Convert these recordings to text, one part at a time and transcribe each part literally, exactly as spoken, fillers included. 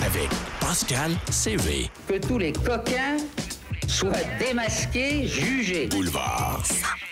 avec Pascal C V. Que tous les coquins soient démasqués, jugés. Boulevard.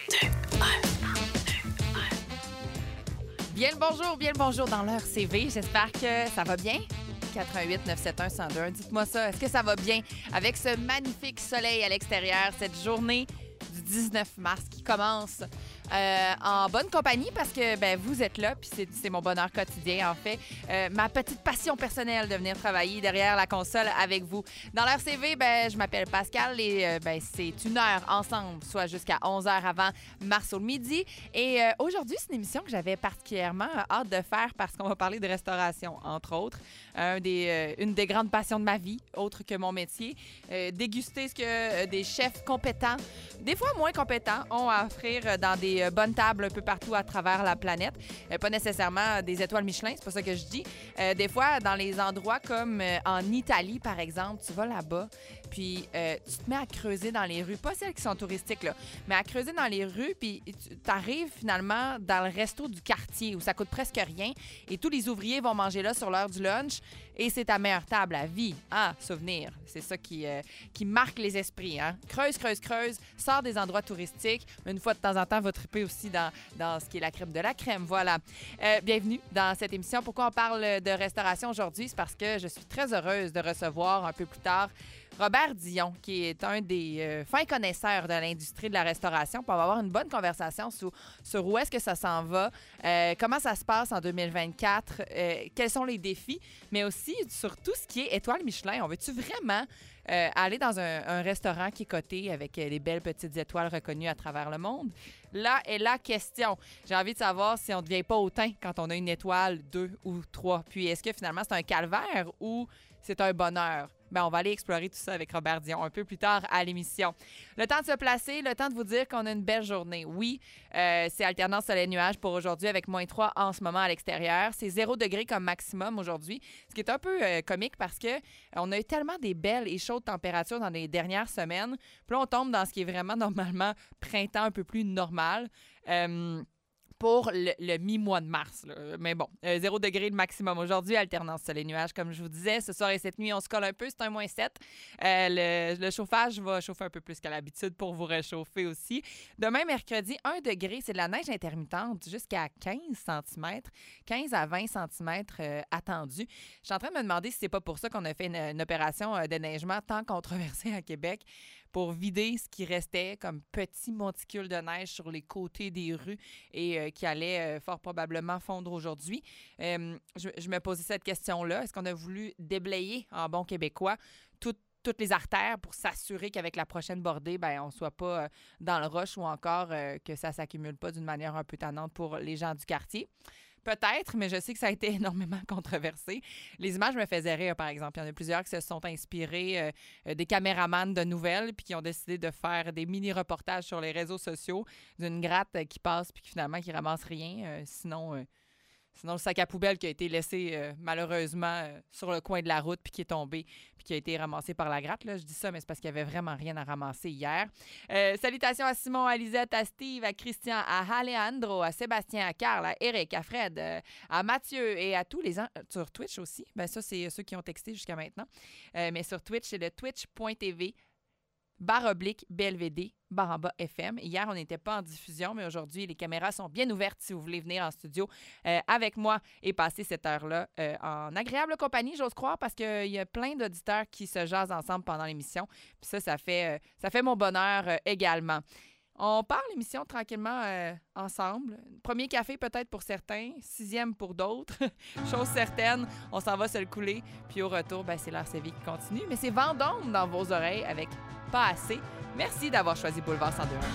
Bien le bonjour, bien le bonjour dans l'heure C V. J'espère que ça va bien. quatre un huit neuf sept un un zéro deux. Dites-moi ça. Est-ce que ça va bien avec ce magnifique soleil à l'extérieur, cette journée du dix-neuf mars qui commence euh, en bonne compagnie parce que ben, vous êtes là, puis c'est, c'est mon bonheur quotidien, en fait. Euh, ma petite passion personnelle de venir travailler derrière la console avec vous. Dans l'heure C V, ben, je m'appelle Pascal et euh, ben, c'est une heure ensemble, soit jusqu'à onze heures avant Marceau le midi. Et euh, aujourd'hui, c'est une émission que j'avais particulièrement hâte de faire parce qu'on va parler de restauration, entre autres. Un des, euh, une des grandes passions de ma vie, autre que mon métier. Euh, déguster ce que euh, des chefs compétents, des fois moins compétents, ont à offrir dans des euh, bonnes tables un peu partout à travers la planète. Euh, pas nécessairement des étoiles Michelin, c'est pas ça que je dis. Euh, des fois, dans les endroits comme euh, en Italie, par exemple, tu vas là-bas, puis euh, tu te mets à creuser dans les rues, pas celles qui sont touristiques, là, mais à creuser dans les rues, puis tu arrives finalement dans le resto du quartier où ça coûte presque rien et tous les ouvriers vont manger là sur l'heure du lunch et c'est ta meilleure table à vie. Ah, souvenir, c'est ça qui, euh, qui marque les esprits. Hein? Creuse, creuse, creuse, sors des endroits touristiques, mais une fois de temps en temps, va triper aussi dans, dans ce qui est la crème de la crème. Voilà. Euh, bienvenue dans cette émission. Pourquoi on parle de restauration aujourd'hui? C'est parce que je suis très heureuse de recevoir un peu plus tard Robert Dion, qui est un des euh, fins connaisseurs de l'industrie de la restauration. Puis on va avoir une bonne conversation sur, sur où est-ce que ça s'en va, euh, comment ça se passe en deux mille vingt-quatre, euh, quels sont les défis, mais aussi sur tout ce qui est étoile Michelin. On veut-tu vraiment euh, aller dans un, un restaurant qui est coté avec euh, les belles petites étoiles reconnues à travers le monde? Là est la question. J'ai envie de savoir si on ne devient pas hautain quand on a une étoile, deux ou trois. Puis est-ce que finalement c'est un calvaire ou c'est un bonheur? Ben, on va aller explorer tout ça avec Robert Dion un peu plus tard à l'émission. Le temps de se placer, le temps de vous dire qu'on a une belle journée. Oui, euh, c'est alternance soleil-nuage pour aujourd'hui avec moins trois en ce moment à l'extérieur. C'est zéro degré comme maximum aujourd'hui, ce qui est un peu euh, comique parce que euh, on a eu tellement des belles et chaudes températures dans les dernières semaines. Puis là, on tombe dans ce qui est vraiment normalement printemps un peu plus normal. Euh, pour le, le mi-mois de mars. Là. Mais bon, euh, zéro degré le maximum aujourd'hui, alternance soleil-nuage, comme je vous disais. Ce soir et cette nuit, on se colle un peu, c'est un moins sept. Euh, le, le chauffage va chauffer un peu plus qu'à l'habitude pour vous réchauffer aussi. Demain, mercredi, un degré, c'est de la neige intermittente jusqu'à quinze centimètres, quinze à vingt centimètres euh, attendus. Je suis en train de me demander si c'est pas pour ça qu'on a fait une, une opération euh, de neigement tant controversée à Québec, pour vider ce qui restait comme petit monticule de neige sur les côtés des rues et euh, qui allait euh, fort probablement fondre aujourd'hui. Euh, je, je me posais cette question-là. Est-ce qu'on a voulu déblayer en bon québécois tout, toutes les artères pour s'assurer qu'avec la prochaine bordée, ben, on ne soit pas euh, dans le rush ou encore euh, que ça ne s'accumule pas d'une manière un peu tannante pour les gens du quartier? Peut-être, mais je sais que ça a été énormément controversé. Les images me faisaient rire, par exemple. Il y en a plusieurs qui se sont inspirés euh, des caméramans de nouvelles puis qui ont décidé de faire des mini-reportages sur les réseaux sociaux d'une gratte euh, qui passe puis qui, finalement, qui ramasse rien. Euh, sinon... Euh, Sinon, le sac à poubelle qui a été laissé euh, malheureusement euh, sur le coin de la route puis qui est tombé puis qui a été ramassé par la gratte. Là. Je dis ça, mais c'est parce qu'il n'y avait vraiment rien à ramasser hier. Euh, salutations à Simon, à Lisette, à Steve, à Christian, à Alejandro, à Sébastien, à Carl, à Eric, à Fred, euh, à Mathieu et à tous les gens sur Twitch aussi. Ben ça, c'est ceux qui ont texté jusqu'à maintenant. Euh, mais sur Twitch, c'est le twitch point t v barre oblique B L V D, barre en bas F M. Hier, on n'était pas en diffusion, mais aujourd'hui, les caméras sont bien ouvertes si vous voulez venir en studio euh, avec moi et passer cette heure-là euh, en agréable compagnie, j'ose croire, parce qu'il y a plein d'auditeurs qui se jasent ensemble pendant l'émission. Puis ça, ça fait, euh, ça fait mon bonheur euh, également. On part l'émission tranquillement euh, ensemble. Premier café peut-être pour certains, sixième pour d'autres. Chose certaine, on s'en va se le couler. Puis au retour, ben, c'est l'R C V qui continue. Mais c'est Vendôme dans vos oreilles avec Pas assez. Merci d'avoir choisi Boulevard cent deux point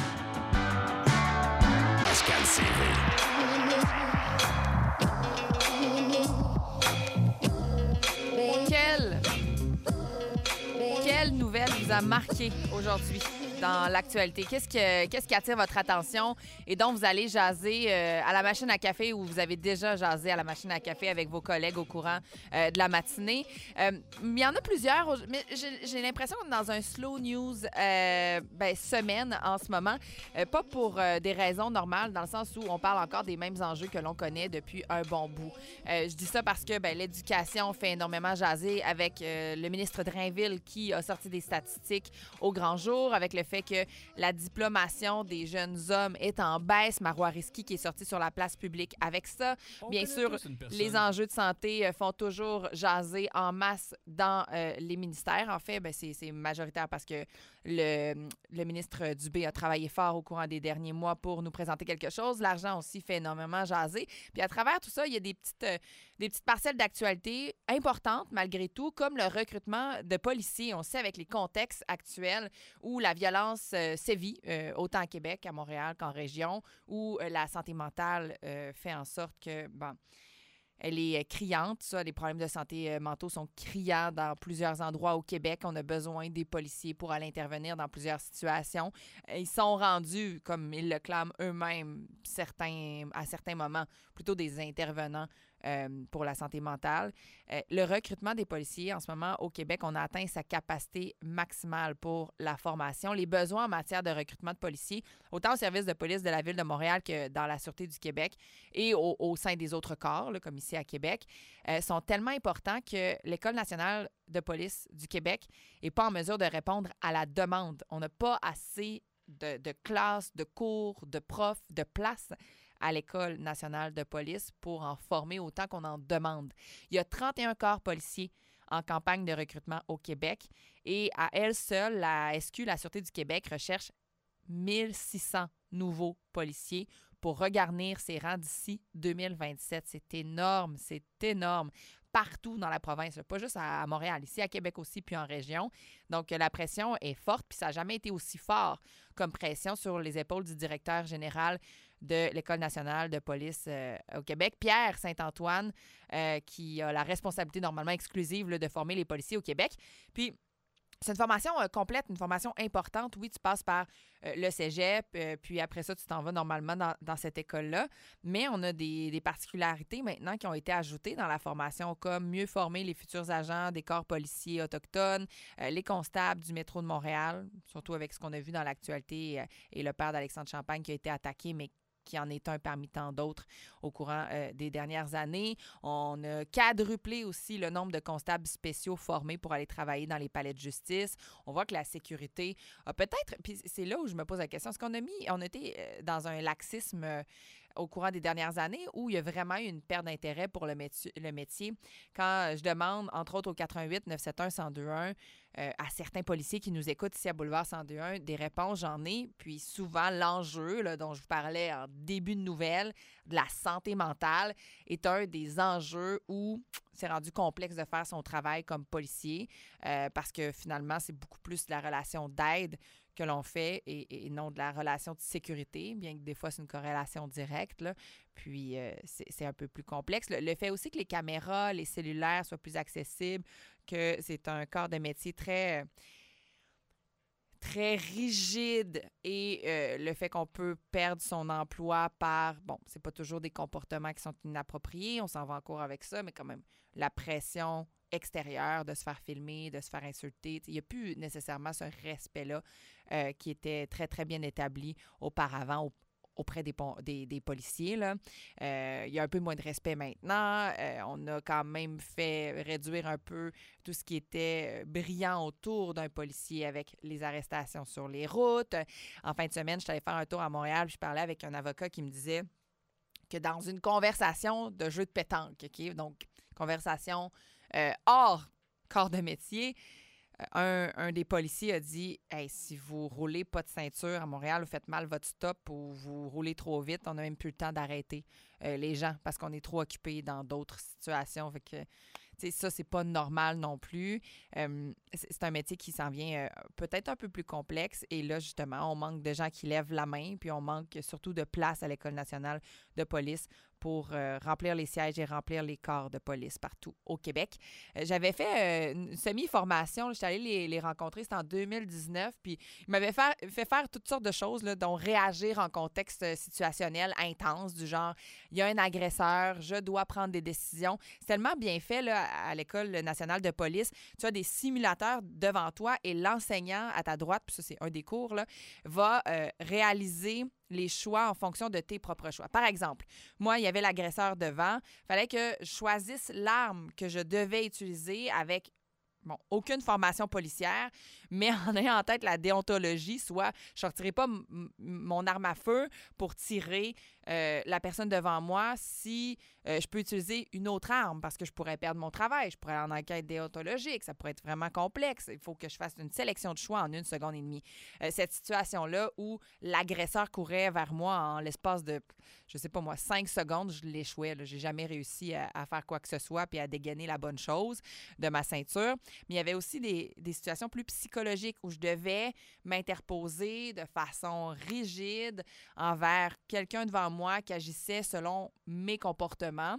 un. Pascal C V. Quelle, quelle nouvelle vous a marqué aujourd'hui? dans l'actualité? Qu'est-ce, que, qu'est-ce qui attire votre attention et dont vous allez jaser euh, à la machine à café ou vous avez déjà jasé à la machine à café avec vos collègues au courant euh, de la matinée? Euh, Il y en a plusieurs, mais j'ai, j'ai l'impression qu'on est dans un slow news euh, ben, semaine en ce moment. Euh, pas pour euh, des raisons normales, dans le sens où on parle encore des mêmes enjeux que l'on connaît depuis un bon bout. Euh, je dis ça parce que ben, l'éducation fait énormément jaser avec euh, le ministre Drainville qui a sorti des statistiques au grand jour, avec le fait que la diplomation des jeunes hommes est en baisse. Marois Risky qui est sorti sur la place publique avec ça. On Bien connaît sûr, tous une personne. les enjeux de santé euh, font toujours jaser en masse dans euh, les ministères. En fait, ben, c'est, c'est majoritaire parce que le, le ministre Dubé a travaillé fort au courant des derniers mois pour nous présenter quelque chose. L'argent aussi fait énormément jaser. Puis à travers tout ça, il y a des petites, euh, des petites parcelles d'actualité importantes malgré tout, comme le recrutement de policiers. On sait avec les contextes actuels où la violence euh, sévit, euh, autant à Québec, à Montréal qu'en région, où euh, la santé mentale euh, fait en sorte que, bon, elle est criante. Ça, les problèmes de santé mentaux sont criants dans plusieurs endroits au Québec. On a besoin des policiers pour aller intervenir dans plusieurs situations. Ils sont rendus, comme ils le clament eux-mêmes, certains, à certains moments, plutôt des intervenants euh, pour la santé mentale. Euh, le recrutement des policiers, en ce moment, au Québec, on a atteint sa capacité maximale pour la formation. Les besoins en matière de recrutement de policiers, autant au service de police de la Ville de Montréal que dans la Sûreté du Québec et au, au sein des autres corps, là, comme ici à Québec, euh, sont tellement importants que l'École nationale de police du Québec n'est pas en mesure de répondre à la demande. On n'a pas assez de, de classes, de cours, de profs, de places à l'École nationale de police pour en former autant qu'on en demande. Il y a trente et un corps policiers en campagne de recrutement au Québec et à elle seule, la S Q, la Sûreté du Québec, recherche mille six cents nouveaux policiers pour regarnir ses rangs d'ici deux mille vingt-sept. C'est énorme, c'est énorme. Partout dans la province, pas juste à Montréal, ici à Québec aussi, puis en région. Donc, la pression est forte, puis ça n'a jamais été aussi fort comme pression sur les épaules du directeur général de l'École nationale de police euh, au Québec, Pierre Saint-Antoine, euh, qui a la responsabilité normalement exclusive là, de former les policiers au Québec. Puis, c'est une formation euh, complète, une formation importante. Oui, tu passes par euh, le cégep, euh, puis après ça, tu t'en vas normalement dans, dans cette école-là. Mais on a des, des particularités maintenant qui ont été ajoutées dans la formation, comme mieux former les futurs agents des corps policiers autochtones, euh, les constables du métro de Montréal, surtout avec ce qu'on a vu dans l'actualité euh, et le père d'Alexandre Champagne qui a été attaqué, mais qui en est un parmi tant d'autres au courant euh, des dernières années. On a quadruplé aussi le nombre de constables spéciaux formés pour aller travailler dans les palais de justice. On voit que la sécurité a peut-être... Puis c'est là où je me pose la question. Est-ce qu'on a mis... On a été euh, dans un laxisme euh, au courant des dernières années où il y a vraiment eu une perte d'intérêt pour le métier. Le métier. Quand je demande, entre autres au quatre un huit neuf sept un un zéro deux un, Euh, à certains policiers qui nous écoutent ici à Boulevard cent deux un, des réponses, j'en ai. Puis souvent, l'enjeu là, dont je vous parlais en début de nouvelle, de la santé mentale, est un des enjeux où c'est rendu complexe de faire son travail comme policier euh, parce que finalement, c'est beaucoup plus de la relation d'aide que l'on fait et, et non de la relation de sécurité, bien que des fois, c'est une corrélation directe. Là. Puis, euh, c'est, c'est un peu plus complexe. Le, le fait aussi que les caméras, les cellulaires soient plus accessibles, que c'est un corps de métier très, très rigide et euh, le fait qu'on peut perdre son emploi par, bon, c'est pas toujours des comportements qui sont inappropriés, on s'en va en cours avec ça, mais quand même, la pression extérieure de se faire filmer, de se faire insulter, il n'y a plus nécessairement ce respect-là euh, qui était très, très bien établi auparavant, au, auprès des, des, des policiers. Là. Euh, il y a un peu moins de respect maintenant. Euh, on a quand même fait réduire un peu tout ce qui était brillant autour d'un policier avec les arrestations sur les routes. En fin de semaine, je suis allée faire un tour à Montréal, puis je parlais avec un avocat qui me disait que dans une conversation de jeu de pétanque, OK? Donc, conversation euh, hors corps de métier, Un, un des policiers a dit hey, « Si vous roulez pas de ceinture à Montréal, vous faites mal votre stop ou vous roulez trop vite, on n'a même plus le temps d'arrêter euh, les gens parce qu'on est trop occupés dans d'autres situations. » Fait que, tu sais, ça, c'est pas normal non plus. Euh, c'est, c'est un métier qui s'en vient euh, peut-être un peu plus complexe. Et là, justement, on manque de gens qui lèvent la main puis on manque surtout de place à l'École nationale de police pour euh, remplir les sièges et remplir les corps de police partout au Québec. Euh, j'avais fait euh, une semi-formation. J'étais allée les, les rencontrer, c'était en deux mille dix-neuf. Puis ils m'avaient fait, fait faire toutes sortes de choses, là, dont réagir en contexte situationnel intense, du genre, il y a un agresseur, je dois prendre des décisions. C'est tellement bien fait là, à l'École nationale de police. Tu as des simulateurs devant toi et l'enseignant à ta droite, puis ça, c'est un des cours, là, va euh, réaliser les choix en fonction de tes propres choix. Par exemple, moi, il y avait l'agresseur devant. Il fallait que je choisisse l'arme que je devais utiliser avec bon, aucune formation policière, mais en ayant en tête la déontologie, soit je ne sortirai pas m- m- mon arme à feu pour tirer euh, la personne devant moi si euh, je peux utiliser une autre arme parce que je pourrais perdre mon travail, je pourrais aller en enquête déontologique, ça pourrait être vraiment complexe. Il faut que je fasse une sélection de choix en une seconde et demie. Euh, cette situation-là où l'agresseur courait vers moi en l'espace de, je sais pas moi, cinq secondes, je l'échouais. Je n'ai jamais réussi à, à faire quoi que ce soit puis à dégainer la bonne chose de ma ceinture. Mais il y avait aussi des, des situations plus psychologiques où je devais m'interposer de façon rigide envers quelqu'un devant moi qui agissait selon mes comportements.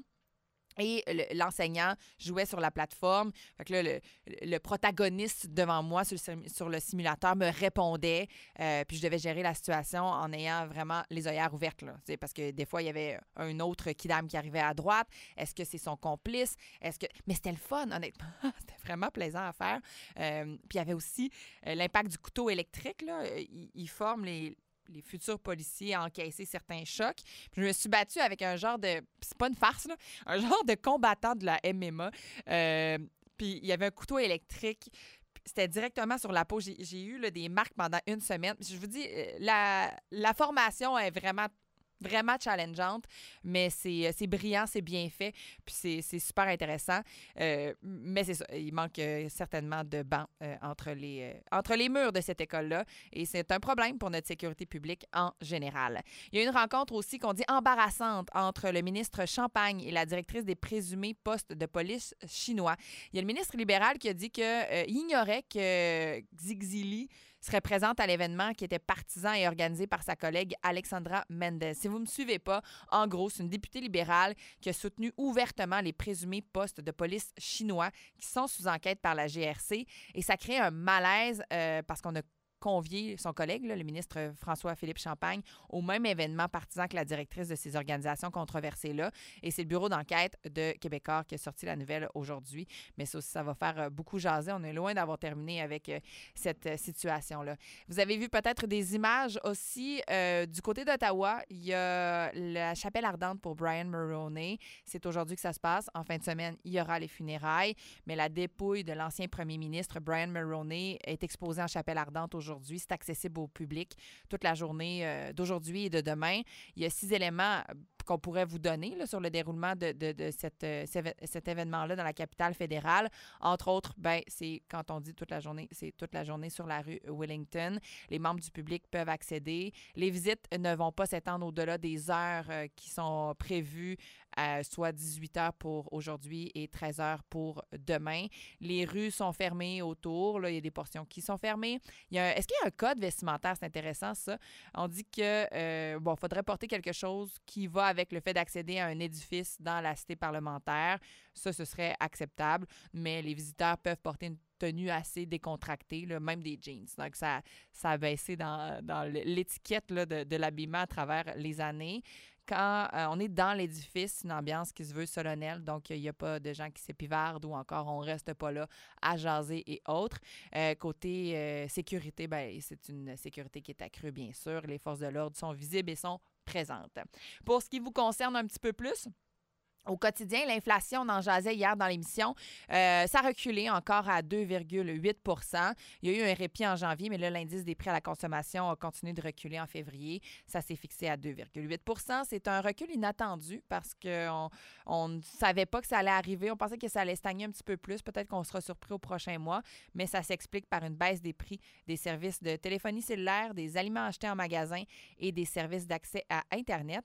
Et le, l'enseignant jouait sur la plateforme. Fait que là, le, le protagoniste devant moi sur le, sur le simulateur me répondait. Euh, puis je devais gérer la situation en ayant vraiment les œillères ouvertes. Là. Parce que des fois, il y avait un autre kidam qui arrivait à droite. Est-ce que c'est son complice? Est-ce que... Mais c'était le fun, honnêtement. C'était vraiment plaisant à faire. Euh, puis il y avait aussi euh, l'impact du couteau électrique. Là. Il, il forme les... les futurs policiers à encaisser certains chocs. Puis je me suis battue avec un genre de... C'est pas une farce, là. Un genre de combattant de la M M A. Euh, puis il y avait un couteau électrique. C'était directement sur la peau. J'ai, j'ai eu là, des marques pendant une semaine. Je vous dis, la, la formation est vraiment... vraiment challengeante, mais c'est, c'est brillant, c'est bien fait, puis c'est, c'est super intéressant. Euh, mais c'est ça, il manque euh, certainement de bancs euh, entre, les, euh, entre les murs de cette école-là, et c'est un problème pour notre sécurité publique en général. Il y a une rencontre aussi qu'on dit embarrassante entre le ministre Champagne et la directrice des présumés postes de police chinois. Il y a le ministre libéral qui a dit qu'il euh, ignorait que Xixili serait présente à l'événement qui était partisan et organisé par sa collègue Alexandra Mendez. Si vous ne me suivez pas, en gros, c'est une députée libérale qui a soutenu ouvertement les présumés postes de police chinois qui sont sous enquête par la G R C. Et ça crée un malaise euh, parce qu'on a convié son collègue, là, le ministre François-Philippe Champagne, au même événement partisan que la directrice de ces organisations controversées-là. Et c'est le bureau d'enquête de Québécois qui a sorti la nouvelle aujourd'hui. Mais ça aussi, ça va faire beaucoup jaser. On est loin d'avoir terminé avec euh, cette euh, situation-là. Vous avez vu peut-être des images aussi euh, du côté d'Ottawa. Il y a la chapelle ardente pour Brian Mulroney. C'est aujourd'hui que ça se passe. En fin de semaine, il y aura les funérailles. Mais la dépouille de l'ancien premier ministre Brian Mulroney est exposée en chapelle ardente aujourd'hui. Aujourd'hui. C'est accessible au public toute la journée euh, d'aujourd'hui et de demain. Il y a six éléments qu'on pourrait vous donner là, sur le déroulement de, de, de cette, euh, cet événement-là dans la capitale fédérale. Entre autres, ben, c'est quand on dit toute la journée, c'est toute la journée sur la rue Wellington. Les membres du public peuvent accéder. Les visites ne vont pas s'étendre au-delà des heures euh, qui sont prévues, euh, soit dix-huit heures pour aujourd'hui et treize heures pour demain. Les rues sont fermées autour. Là, il y a des portions qui sont fermées. Il y a un, est-ce qu'il y a un code vestimentaire? C'est intéressant, ça. On dit que, euh, bon, il faudrait porter quelque chose qui va avec le fait d'accéder à un édifice dans la cité parlementaire. Ça, ce serait acceptable, mais les visiteurs peuvent porter une tenue assez décontractée, là, même des jeans. Donc, ça, ça a baissé dans, dans l'étiquette là, de, de l'habillement à travers les années. Quand euh, on est dans l'édifice, une ambiance qui se veut solennelle, donc il n'y a pas de gens qui s'épivardent ou encore on ne reste pas là à jaser et autres. Euh, côté euh, sécurité, ben, c'est une sécurité qui est accrue, bien sûr. Les forces de l'ordre sont visibles et sont présentes. Pour ce qui vous concerne un petit peu plus, au quotidien, l'inflation, on en jasait hier dans l'émission, euh, ça a reculé encore à deux virgule huit pour cent. Il y a eu un répit en janvier, mais là, l'indice des prix à la consommation a continué de reculer en février. Ça s'est fixé à deux virgule huit pour cent. C'est un recul inattendu parce qu'on on ne savait pas que ça allait arriver. On pensait que ça allait stagner un petit peu plus. Peut-être qu'on sera surpris au prochain mois, mais ça s'explique par une baisse des prix des services de téléphonie cellulaire, des aliments achetés en magasin et des services d'accès à Internet,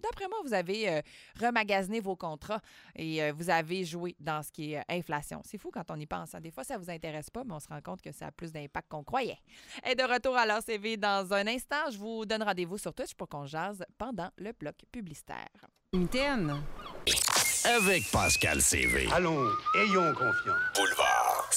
d'après moi, vous avez euh, remagasiné vos contrats et euh, vous avez joué dans ce qui est euh, inflation. C'est fou quand on y pense. Hein? Des fois, ça vous intéresse pas, mais on se rend compte que ça a plus d'impact qu'on croyait. Et de retour à l'A C V dans un instant, je vous donne rendez-vous sur Twitch pour qu'on jase pendant le bloc publicitaire. Mitaine. Avec Pascal C V. Allons, ayons confiance. Boulevard.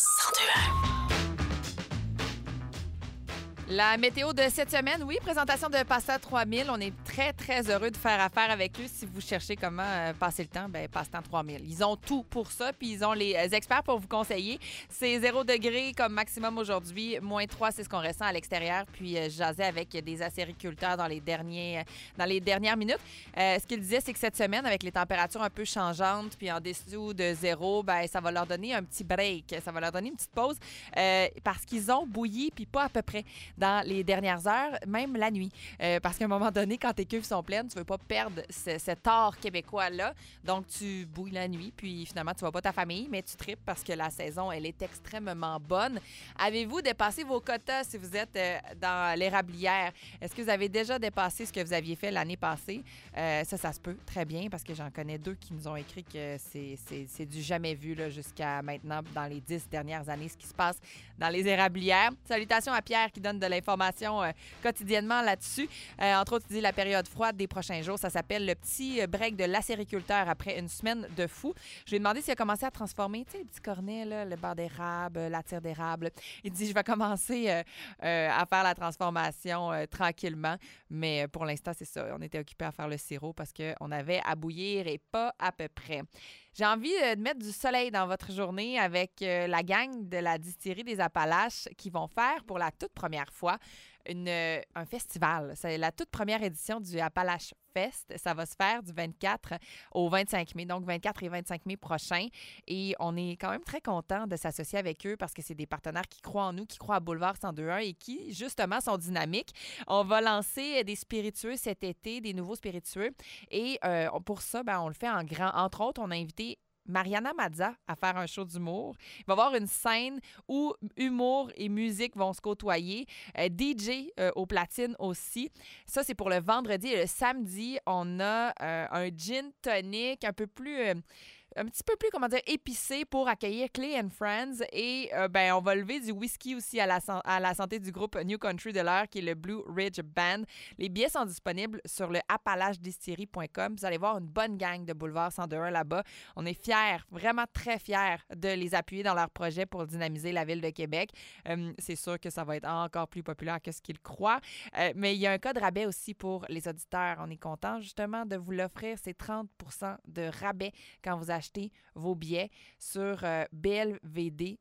La météo de cette semaine, oui, présentation de Pasta trois mille. On est très, très heureux de faire affaire avec eux. Si vous cherchez comment euh, passer le temps, bien, Passe-temps trois mille. Ils ont tout pour ça, puis ils ont les euh, experts pour vous conseiller. C'est zéro degré comme maximum aujourd'hui. moins trois, c'est ce qu'on ressent à l'extérieur. Puis, euh, je jasais avec des acériculteurs dans les, derniers, euh, dans les dernières minutes. Euh, ce qu'ils disaient, c'est que cette semaine, avec les températures un peu changeantes, puis en dessous de zéro, bien, ça va leur donner un petit break. Ça va leur donner une petite pause euh, parce qu'ils ont bouilli, puis pas à peu près dans les dernières heures, même la nuit. Euh, parce qu'à un moment donné, quand tes cuves sont pleines, tu veux pas perdre ce, cet art québécois-là. Donc, tu bouilles la nuit, puis finalement, tu vois pas ta famille, mais tu tripes parce que la saison, elle est extrêmement bonne. Avez-vous dépassé vos quotas si vous êtes euh, dans l'érablière? Est-ce que vous avez déjà dépassé ce que vous aviez fait l'année passée? Euh, ça, ça se peut très bien parce que j'en connais deux qui nous ont écrit que c'est, c'est, c'est du jamais vu là, jusqu'à maintenant, dans les dix dernières années, ce qui se passe dans les érablières. Salutations à Pierre qui donne de l'information euh, quotidiennement là-dessus. Euh, entre autres, il dit la période froide des prochains jours. Ça s'appelle le petit break de l'acériculteur après une semaine de fou. Je lui ai demandé s'il a commencé à transformer, tu sais, les petits cornets, là, le beurre d'érable, la tire d'érable. Il dit, je vais commencer euh, euh, à faire la transformation euh, tranquillement. Mais pour l'instant, c'est ça. On était occupés à faire le sirop parce qu'on avait à bouillir et pas à peu près. J'ai envie de mettre du soleil dans votre journée avec euh, la gang de la distillerie des Appalaches qui vont faire pour la toute première fois une, un festival. C'est la toute première édition du Appalache Fest. Ça va se faire du vingt-quatre au vingt-cinq mai, donc vingt-quatre et vingt-cinq mai prochain. Et on est quand même très content de s'associer avec eux parce que c'est des partenaires qui croient en nous, qui croient à Boulevard cent deux un et qui, justement, sont dynamiques. On va lancer des spiritueux cet été, des nouveaux spiritueux. Et euh, pour ça, ben, on le fait en grand. Entre autres, on a invité Mariana Mazza à faire un show d'humour. Il va y avoir une scène où humour et musique vont se côtoyer. Euh, D J euh, aux platines aussi. Ça, c'est pour le vendredi. Et le samedi, on a euh, un gin tonic un peu plus... Euh, un petit peu plus, comment dire, épicé pour accueillir Clay and Friends. Et euh, ben, on va lever du whisky aussi à la, à la santé du groupe New Country de l'heure, qui est le Blue Ridge Band. Les billets sont disponibles sur le appalache distillery point com. Vous allez voir une bonne gang de Boulevard cent deux un là-bas. On est fiers, vraiment très fiers de les appuyer dans leur projet pour dynamiser la ville de Québec. Euh, c'est sûr que ça va être encore plus populaire que ce qu'ils croient. Euh, mais il y a un code rabais aussi pour les auditeurs. On est content justement de vous l'offrir. C'est trente pour cent de rabais quand vous achetez vos billets sur euh, B L V D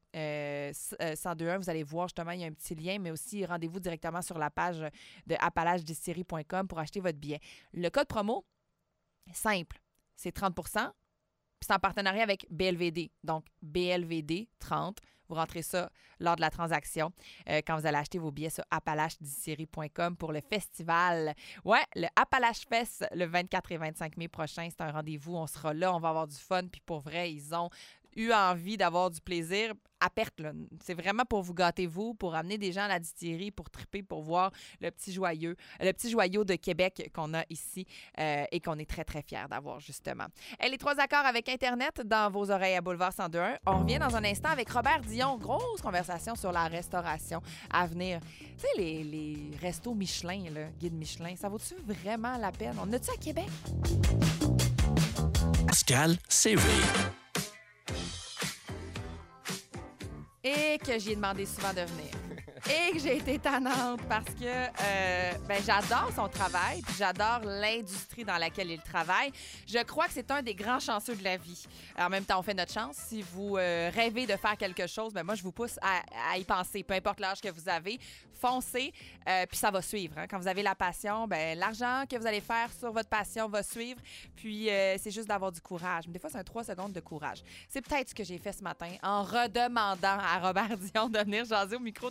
euh, cent deux un. Vous allez voir justement, il y a un petit lien, mais aussi rendez-vous directement sur la page de appalache distillery point com pour acheter votre billet. Le code promo, simple, c'est trente pour cent, puis c'est en partenariat avec B L V D. Donc, B L V D trente. Vous rentrez ça lors de la transaction euh, quand vous allez acheter vos billets sur appalache distillery point com pour le festival. Ouais, le Appalache Fest le vingt-quatre et vingt-cinq mai prochain. C'est un rendez-vous. On sera là. On va avoir du fun. Puis pour vrai, ils ont eu envie d'avoir du plaisir à perte. Là. C'est vraiment pour vous gâter, vous, pour amener des gens à la distillerie, pour triper, pour voir le petit joyeux, le petit joyau de Québec qu'on a ici euh, et qu'on est très, très fiers d'avoir, justement. Et les trois accords avec Internet dans vos oreilles à Boulevard cent deux un. On revient dans un instant avec Robert Dion. Grosse conversation sur la restauration à venir. Tu sais, les, les restos Michelin, là, guide Michelin, ça vaut-tu vraiment la peine? On a-tu à Québec? Pascal C V. Et que j'y ai demandé souvent de venir. Et que j'ai été tannante parce que euh, ben, j'adore son travail puis j'adore l'industrie dans laquelle il travaille. Je crois que c'est un des grands chanceux de la vie. En même temps, on fait notre chance. Si vous euh, rêvez de faire quelque chose, ben moi, je vous pousse à, à y penser. Peu importe l'âge que vous avez, foncez, euh, puis ça va suivre. Hein. Quand vous avez la passion, ben l'argent que vous allez faire sur votre passion va suivre. Puis euh, c'est juste d'avoir du courage. Mais des fois, c'est un trois secondes de courage. C'est peut-être ce que j'ai fait ce matin en redemandant à Robert Dion de venir jaser au micro dans l'heure C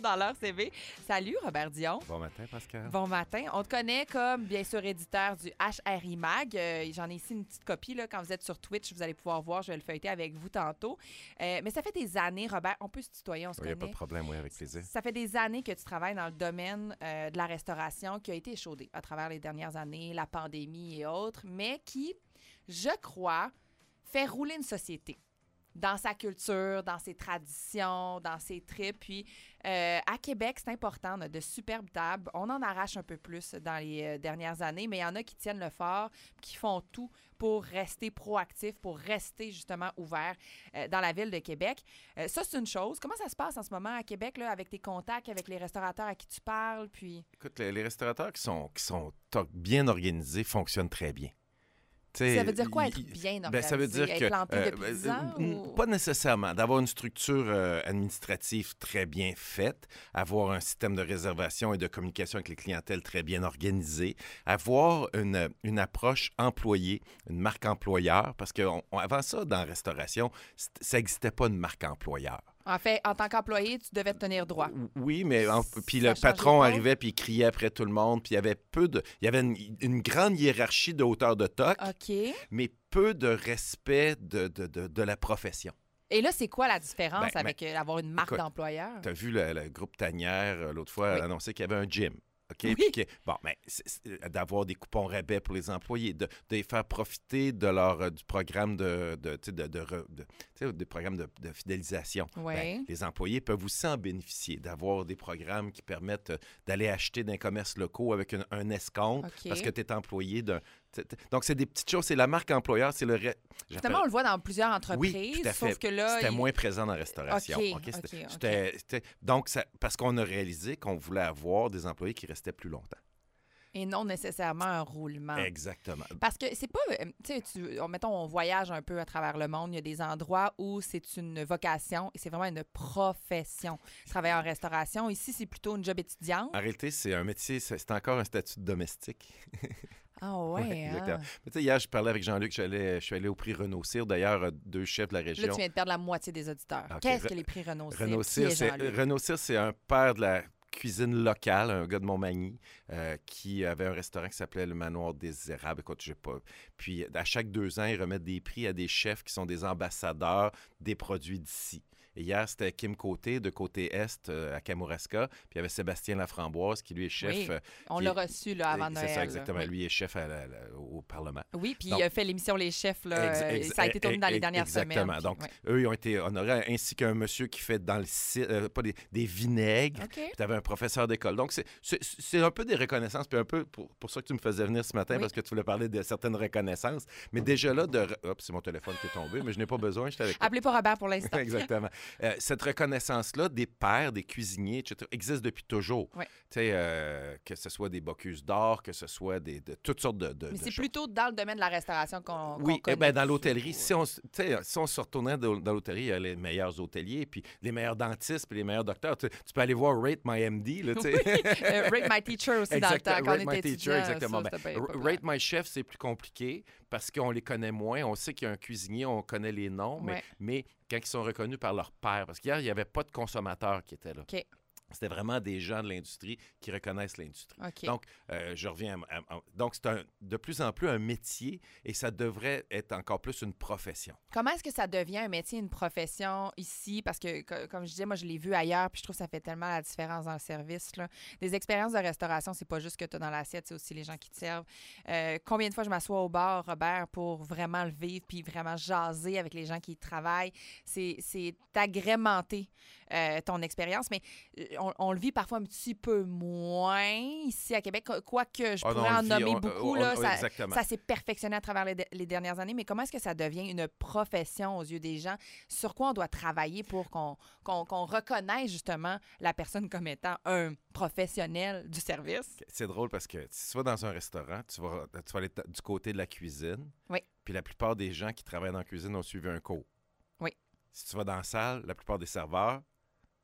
C V. Salut, Robert Dion. Bon matin, Pascal. Bon matin. On te connaît comme, bien sûr, éditeur du H R I Mag. Euh, j'en ai ici une petite copie. Là, quand vous êtes sur Twitch, vous allez pouvoir voir. Je vais le feuilleter avec vous tantôt. Euh, mais ça fait des années, Robert, on peut se tutoyer, on se Il n'y a connaît. pas de problème, oui, avec plaisir. Ça fait des années que tu travailles dans le domaine euh, de la restauration qui a été échaudé à travers les dernières années, la pandémie et autres, mais qui, je crois, fait rouler une société dans sa culture, dans ses traditions, dans ses tripes. Puis, euh, à Québec, c'est important, on a de superbes tables. On en arrache un peu plus dans les euh, dernières années, mais il y en a qui tiennent le fort, qui font tout pour rester proactifs, pour rester justement ouverts euh, dans la ville de Québec. Euh, ça, c'est une chose. Comment ça se passe en ce moment à Québec, là, avec tes contacts, avec les restaurateurs à qui tu parles? Puis... Écoute, les, les restaurateurs qui sont, qui sont bien organisés fonctionnent très bien. T'sais, ça veut dire quoi, être il, bien organisé? Ben, ça veut dire être que, planté euh, depuis dix ans? euh, ou... Pas nécessairement. D'avoir une structure euh, administrative très bien faite, avoir un système de réservation et de communication avec les clientèles très bien organisé, avoir une, une approche employée, une marque employeur, parce qu'avant ça, dans la restauration, ça n'existait pas une marque employeur. En fait, en tant qu'employé, tu devais te tenir droit. Oui, mais en, puis Ça le patron pas. arrivait puis il criait après tout le monde, puis il y avait peu de, il y avait une, une grande hiérarchie de hauteur de toc, OK. mais peu de respect de, de, de, de la profession. Et là, c'est quoi la différence Ben, avec euh, avoir une marque écoute, d'employeur? Tu as vu le, le groupe Tanière euh, l'autre fois Oui. annoncer qu'il y avait un gym. OK? Oui. Puis que- bon, mais c'est- c'est- d'avoir des coupons rabais pour les employés, de, de les faire profiter de leur, euh, du programme de, de, tu sais, de, de, re- de- tu sais, des programmes de, de fidélisation. Oui. Ben, les employés peuvent aussi en bénéficier, d'avoir des programmes qui permettent euh, d'aller acheter dans les commerces locaux avec un, un escompte OK. parce que tu es employé d'un. t'sais, t'sais- Donc, c'est des petites choses. C'est la marque employeur, c'est le. Re... Justement, on le voit dans plusieurs entreprises, Oui, tout à fait. sauf que là... C'était il- moins présent dans la restauration. OK, OK? C'était- OK, OK. c'était- c'était- Donc, ça- parce qu'on a réalisé qu'on voulait avoir des employés qui restaient plus longtemps. Et non nécessairement un roulement. Exactement. Parce que c'est pas, euh, tu sais, tu- on- mettons, on voyage un peu à travers le monde. Il y a des endroits où c'est une vocation et c'est vraiment une profession. Travailler en restauration. Ici, c'est plutôt une job étudiante. En réalité, c'est un métier, c'est c'est encore un statut de domestique. Ah ouais, Ouais, hein? exactement. Mais tu sais, hier, je parlais avec Jean-Luc, j'allais- je suis allé au prix Renaud-Cyr, d'ailleurs, euh, deux chefs de la Là, région. tu viens de perdre la moitié des auditeurs. OK. Qu'est-ce Re- que les prix Renaud-Cyr? Renaud-Cyr, Qui est c'est Jean-Luc? Renaud-Cyr, c'est un père de la cuisine locale, un gars de Montmagny, euh, qui avait un restaurant qui s'appelait le Manoir des Érables. Écoute, je sais pas. Puis, à chaque deux ans, ils remettent des prix à des chefs qui sont des ambassadeurs des produits d'ici. Et hier, c'était Kim Côté, de Côté Est, euh, à Kamouraska. Puis il y avait Sébastien Laframboise, qui lui est chef. Oui, euh, on qui l'a est- reçu là, avant C'est Noël. ça, là. exactement. Oui. Lui est chef à la- la- au Parlement. Oui, puis Donc- il a fait l'émission Les Chefs. Là, Ex- euh, ex- ça a été tourné dans les ex- dernières exactement. semaines. Donc, puis- eux, ils ont été honorés, ainsi qu'un monsieur qui fait dans le site, euh, pas des, des vinaigres. ouais. OK. Puis tu avais un professeur d'école. Donc, c'est- c'est c'est un peu des reconnaissances, puis un peu pour, pour ça que tu me faisais venir ce matin, Oui. parce que tu voulais parler de certaines reconnaissances. Mais déjà là, de. re- Hop, c'est mon téléphone qui est tombé, mais je n'ai pas besoin, j'étais avec toi. Appelez pas Robert pour l'instant. Exactement. Euh, cette reconnaissance-là des pères, des cuisiniers, et cetera, existe depuis toujours. Oui. Tu sais, euh, que ce soit des Bocuse d'or, que ce soit des, de toutes sortes de, de Mais de c'est choses. plutôt dans le domaine de la restauration qu'on qu'on Oui, eh connaît ben, dans ça. l'hôtellerie, si on, s- tu sais, si on se retournait dans, dans l'hôtellerie, il y a les meilleurs hôteliers, puis les meilleurs dentistes, puis les meilleurs docteurs. Tu, tu peux aller voir Rate My M D, là, tu sais. Euh, Rate My Teacher aussi dans le Exact- temps, quand Rate on My était Teacher, étudiant. exactement. ça, Ben, c'était bien R- populaire. Rate My Chef, c'est plus compliqué parce qu'on les connaît moins. On sait qu'il y a un cuisinier, on connaît les noms, mais, Ouais. mais quand ils sont reconnus par leur père, parce qu'hier, il n'y avait pas de consommateurs qui étaient là. OK. C'était vraiment des gens de l'industrie qui reconnaissent l'industrie. OK. Donc, euh, je reviens à, à- à- donc, c'est un- de plus en plus un métier et ça devrait être encore plus une profession. Comment est-ce que ça devient un métier, une profession ici? Parce que, co- comme je disais, moi, je l'ai vu ailleurs, puis je trouve que ça fait tellement la différence dans le service. Là. Des expériences de restauration, c'est pas juste ce que tu as dans l'assiette, c'est aussi les gens qui te servent. Euh, combien de fois je m'assois au bar, Robert, pour vraiment le vivre, puis vraiment jaser avec les gens qui y travaillent? C'est c'est agrémenter euh, ton expérience, mais euh, on, on le vit parfois un petit peu moins ici à Québec, quoique je Ah non, pourrais on en le vit, nommer on- beaucoup. on- là, on- ça, exactement. ça s'est perfectionné à travers les, de- les dernières années, mais comment est-ce que ça devient une profession aux yeux des gens? Sur quoi on doit travailler pour qu'on qu'on qu'on reconnaisse justement la personne comme étant un professionnel du service? C'est drôle parce que si tu vas dans un restaurant, tu vas, tu vas aller t- du côté de la cuisine. Oui. Puis la plupart des gens qui travaillent dans la cuisine ont suivi un cours. Oui. Si tu vas dans la salle, la plupart des serveurs